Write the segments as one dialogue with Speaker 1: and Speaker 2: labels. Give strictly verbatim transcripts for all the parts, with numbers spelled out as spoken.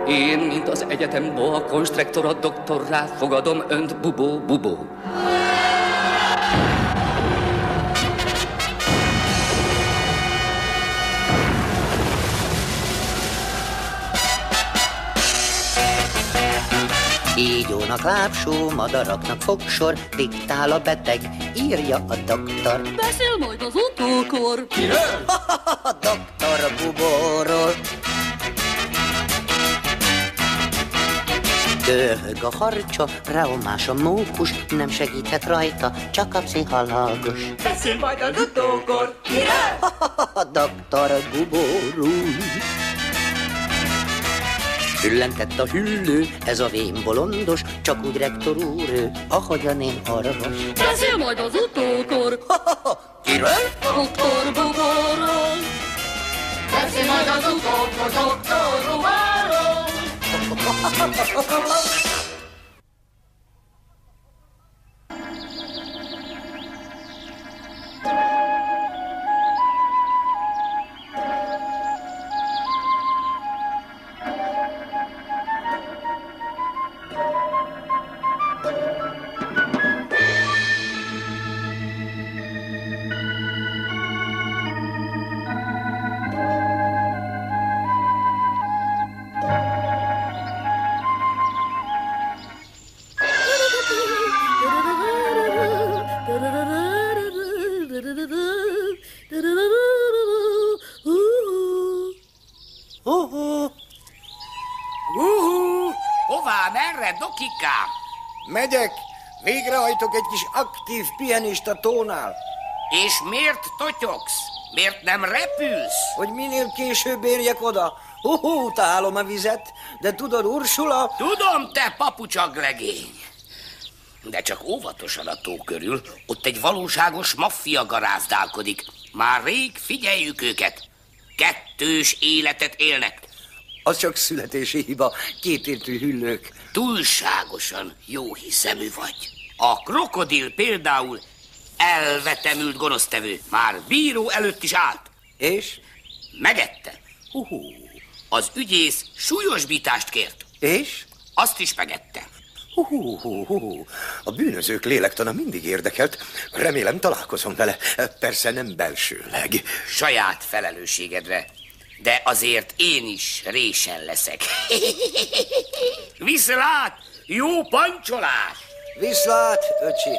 Speaker 1: Én, mint az egyetem boa konstrektora doktorrá fogadom önt, bubó, bubó.
Speaker 2: Kígyónak lábsó, madaraknak fogsor, diktál a beteg, írja a doktor.
Speaker 3: Beszél majd az utókor.
Speaker 2: Kiről? A doktor Bubóról. Dörög a harcsa, reomás a mókus, nem segíthet rajta, csak a pszichológus.
Speaker 4: Beszél majd az utókor. Kiről?
Speaker 2: A doktor Bubóról. Hüllentett a hüllő, ez a vén bolondos, csak úgy rektor úr ő, ahogyan én orvos.
Speaker 3: Beszél majd az utókor.
Speaker 2: Kiről?
Speaker 3: Doktor Bubóról. Beszél majd az utókor, doktor Bubóról.
Speaker 5: Hová, merre, dokikám?
Speaker 6: Megyek, végrehajtok egy kis aktív pihenést a tónál.
Speaker 5: És miért totyogsz? Miért nem repülsz?
Speaker 6: Hogy minél később érjek oda. Hú, utálom a vizet, de tudod, Ursula...
Speaker 5: Tudom, te papucsaglegény. De csak óvatosan a tó körül, ott egy valóságos maffia garázdálkodik. Már rég figyeljük őket. Kettős életet élnek.
Speaker 6: Az csak születési hiba, kétértű hüllők.
Speaker 5: Túlságosan jó hiszemű vagy. A krokodil például elvetemült gonosztevő. Már bíró előtt is állt.
Speaker 6: És?
Speaker 5: Megette. Uhú. Az ügyész súlyosbítást kért.
Speaker 6: És?
Speaker 5: Azt is megette.
Speaker 6: Hú, hú, hú. A bűnözők lélektana mindig érdekelt. Remélem találkozom vele. Persze nem belsőleg.
Speaker 5: Saját felelősségedre. De azért én is résen leszek. Viszlát! Jó pancsolás!
Speaker 6: Viszlát, öcsi!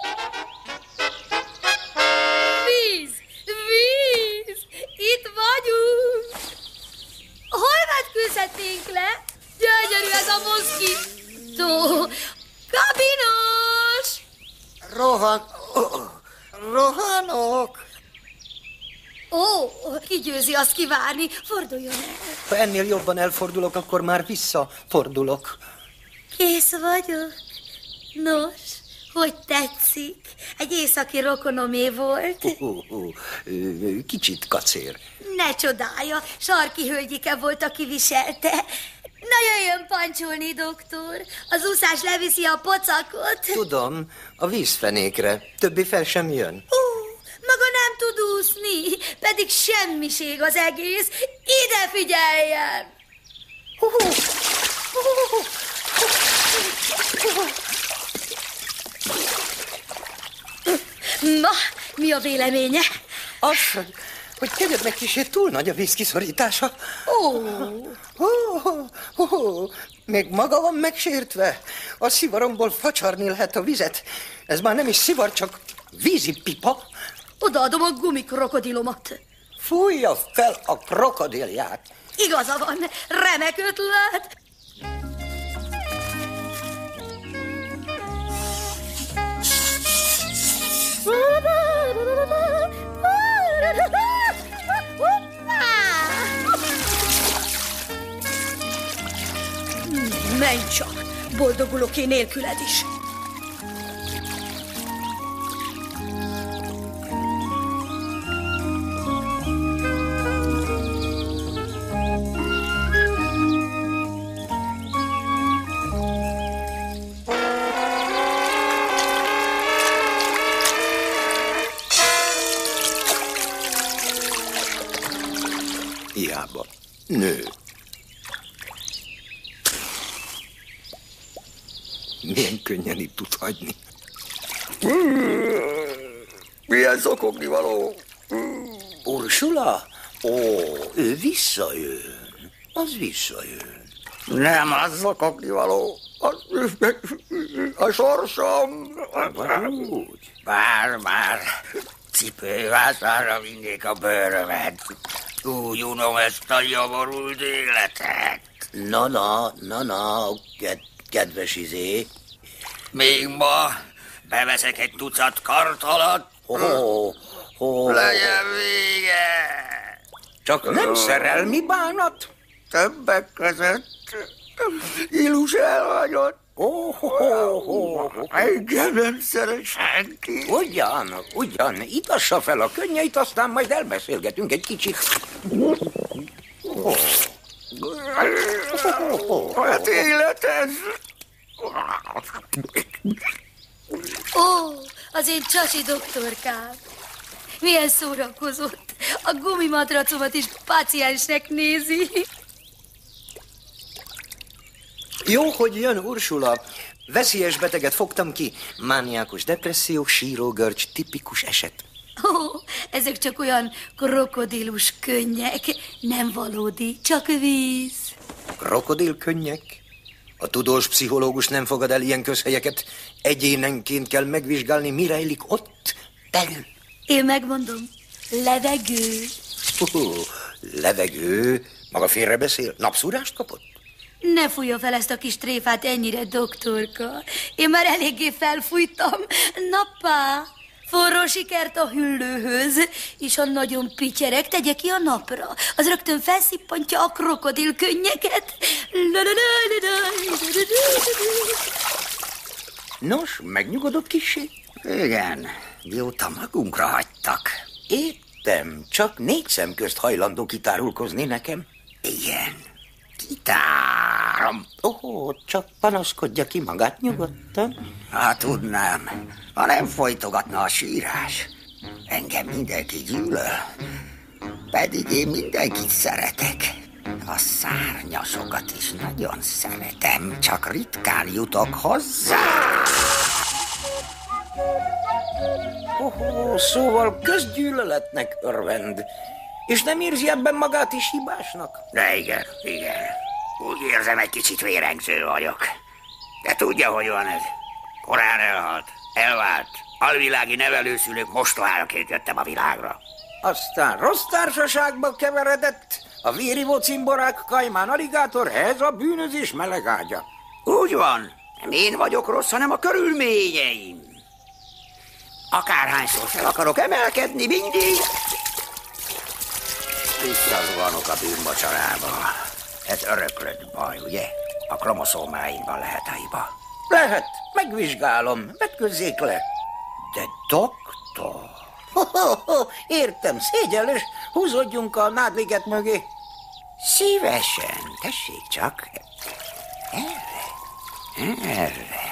Speaker 3: Víz! Víz! Itt vagyunk! Hol vetkőzhetnénk le? Gyönyörű ez a moszkító! Kabinos!
Speaker 6: Rohan... Oh, rohanok!
Speaker 3: Ó, kigyőzi azt kivárni, forduljon el.
Speaker 6: Ha ennél jobban elfordulok, akkor már visszafordulok.
Speaker 3: Kész vagyok. Nos, hogy tetszik? Egy északi rokonomé volt.
Speaker 6: Uh, uh, uh, kicsit kacér.
Speaker 3: Ne csodálja, sarki hölgyike volt, aki viselte. Na jöjjön pancsolni, doktor. Az úszás leviszi a pocakot.
Speaker 6: Tudom, a vízfenékre. Többé fel sem jön.
Speaker 3: Uh, maga nem tud úszni, pedig semmiség az egész. Ide figyeljen! Uh, uh, uh, uh, Na, mi a véleménye?
Speaker 6: Az, hogy, hogy kegyednek kicsit túl nagy a víz kiszorítása.
Speaker 3: Ó.
Speaker 6: Oh, oh, oh, oh. Még maga van megsértve. A szivaromból facsarni lehet a vizet. Ez már nem is szivar, csak vízipipa.
Speaker 3: Odaadom a gumikrokodilomat.
Speaker 6: Fújja fel a krokodilját.
Speaker 3: Igaza van, remek ötlet. Menj csak, boldogulok én nélküled is.
Speaker 6: Hiába. Nő. milyen könnyen itt tud hagyni.
Speaker 7: Milyen zokognivaló?
Speaker 2: Ursula? Ó, ő visszajön. Az visszajön.
Speaker 7: Nem az zokognivaló. A, a sorsom.
Speaker 2: Úgy.
Speaker 7: Bár már cipővászára vinnék a bőrömet. Úgy unom ezt a javarult életet.
Speaker 2: Na, na, na, na, ked kedves izé.
Speaker 7: Még ma beveszek egy tucat kartalat.
Speaker 2: Ó, ó,
Speaker 7: Legyen vége.
Speaker 6: Csak nem szerelmi bánat?
Speaker 7: Többek között Ilus elhagyott.
Speaker 2: Ó, ho, ho, ho, ho.
Speaker 7: Engem nem szeret senki.
Speaker 6: Ugyan, ugyan, itassa fel a könnyeit, aztán majd elbeszélgetünk egy kicsit.
Speaker 7: Hát életed.
Speaker 3: Ó, az én csacsi doktorkám. Milyen szórakozott. A gumimatracomat is páciensnek nézi.
Speaker 6: Jó, hogy jön, Ursula. Veszélyes beteget fogtam ki. Mániákus depresszió, sírógörcs, tipikus eset.
Speaker 3: Ó, ezek csak olyan krokodilus könnyek. Nem valódi, csak víz.
Speaker 6: Krokodilkönnyek? A tudós pszichológus nem fogad el ilyen közhelyeket. Egyénenként kell megvizsgálni, mi rejlik ott belül.
Speaker 3: Én megmondom, levegő.
Speaker 6: Uh, levegő? Maga félrebeszél? Napszúrást kapott?
Speaker 3: Ne fújja fel ezt a kis tréfát ennyire, doktorka. Én már eléggé felfújtam. Nappá, forró sikert a hüllőhöz, és ha nagyon pityerek, tegye ki a napra. Az rögtön felszippantja a krokodil könnyeket.
Speaker 6: Nos, megnyugodott kissé?
Speaker 7: Igen, mióta magunkra hagytak.
Speaker 6: Értem, csak négy szem közt hajlandó kitárulkozni nekem.
Speaker 7: Igen, kitárom.
Speaker 6: Ó, csak panaszkodja ki magát nyugodtan.
Speaker 7: Ha tudnám, ha nem folytogatna a sírás. Engem mindenki gyűlöl, pedig én mindenkit szeretek. A szárnyasokat is nagyon szeretem, csak ritkán jutok hozzá.
Speaker 6: Oh, szóval közgyűlöletnek örvend. És nem érzi ebben magát is hibásnak?
Speaker 7: De igen, igen. Úgy érzem, egy kicsit vérengző vagyok. De tudja, hogy van ez. Korán elhalt, elvált. Alvilági nevelőszülők mostoháraként jöttem a világra.
Speaker 6: Aztán rossz társaságba keveredett, a vérivó cimborák, kajmán aligátor, ez a bűnözés melegágya.
Speaker 7: Úgy van. Nem én vagyok rossz, hanem a körülményeim. Akárhányszor fel akarok emelkedni, mindig visszazuhanok a bűnmocsarába. Ez öröklött baj, ugye? A kromoszómáimban lehet a hiba.
Speaker 6: Lehet, megvizsgálom, vetközzék le. De doktor... Ho, ho, ho, értem, szégyellős, húzódjunk a nádliget mögé.
Speaker 7: Szívesen, tessék csak. Erre, erre.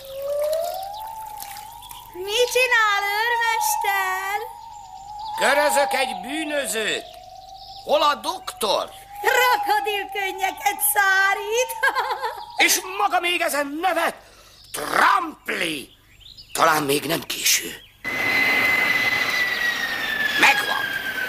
Speaker 3: Mit csinál, őrmester?
Speaker 5: Körözök egy bűnözőt. Hol a doktor?
Speaker 3: Krokodilkönnyeket szárít.
Speaker 5: És maga még ezen nevet? Trampli! Talán még nem késő. Megvan.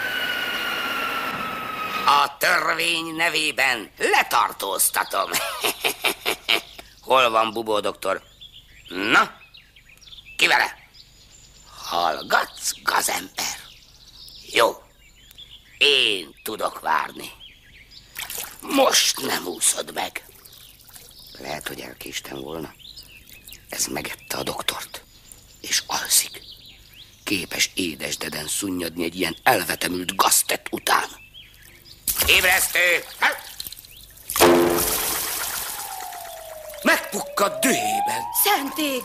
Speaker 5: A törvény nevében letartóztatom. Hol van Bubó doktor? Na, ki vele? Hallgatsz, gazember? Jó, én tudok várni. Most nem úszod meg. Lehet, hogy elkéstem volna. Ez megette a doktort, és alszik. Képes édesdeden szunnyadni egy ilyen elvetemült gaztet után. Ébresztő! Megpukkad dühében.
Speaker 3: Szentég!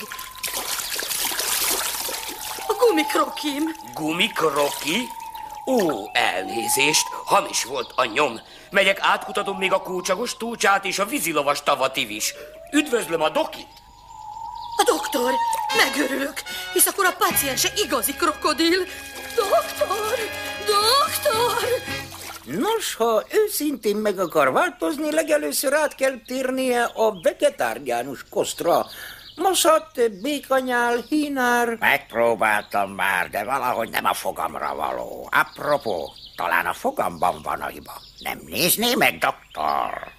Speaker 3: A gumikrokim.
Speaker 5: Gumikroki? Ó, elnézést, hamis volt a nyom. Megyek, átkutatom még a kócsagos túlcsát és a vízilovas tavativ is. Üdvözlöm a dokit!
Speaker 3: A doktor, megörülök, hisz akkor a páciense igazi krokodil. Doktor, doktor!
Speaker 6: Nos, ha őszintén meg akar változni, legelőször át kell térnie a vegetáriánus kosztra. Moszat, békanyál, hínár...
Speaker 7: Megpróbáltam már, de valahogy nem a fogamra való. Apropó, talán a fogamban van a hiba. Nem nézné meg, doktor?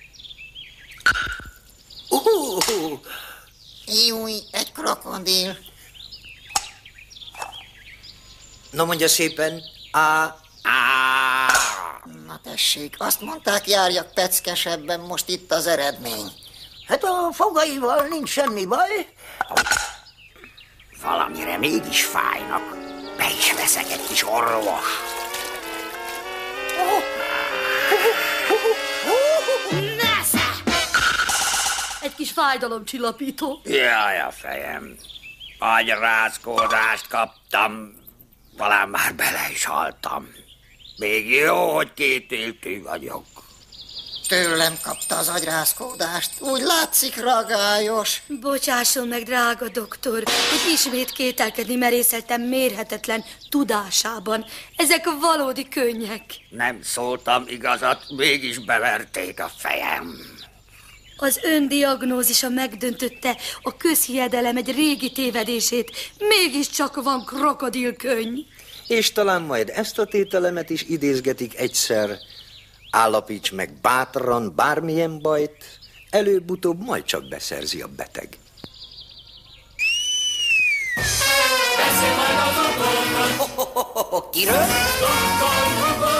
Speaker 6: Uh,
Speaker 7: Júj, egy krokodil.
Speaker 6: Na mondja szépen, á...
Speaker 7: Á! Na tessék, azt mondták, járjak peckesebben, most itt az eredmény.
Speaker 6: Hát a fogaival nincs semmi baj.
Speaker 7: Valamire mégis fájnak. Be is veszek egy kis orvos.
Speaker 3: Nesze! Egy kis fájdalomcsillapító.
Speaker 7: Jaj, a fejem. Agyrázkódást kaptam. Talán már bele is haltam. Még jó, hogy két éltű vagyok. Tőlem kapta az agyrázkódást. Úgy látszik, ragályos.
Speaker 3: Bocsásson meg, drága doktor, hogy ismét kételkedni merészeltem mérhetetlen tudásában. Ezek valódi könnyek.
Speaker 7: Nem szóltam igazat, mégis beverték a fejem.
Speaker 3: Az ön diagnózisa megdöntötte a közhiedelem egy régi tévedését. Mégiscsak van krokodilkönny.
Speaker 6: És talán majd ezt a tételemet is idézgetik egyszer. Állapíts meg bátran bármilyen bajt, előbb-utóbb majd csak beszerzi a beteg.
Speaker 4: Beszél majd az utókor.
Speaker 6: Kiről?
Speaker 4: Doktor Hugo.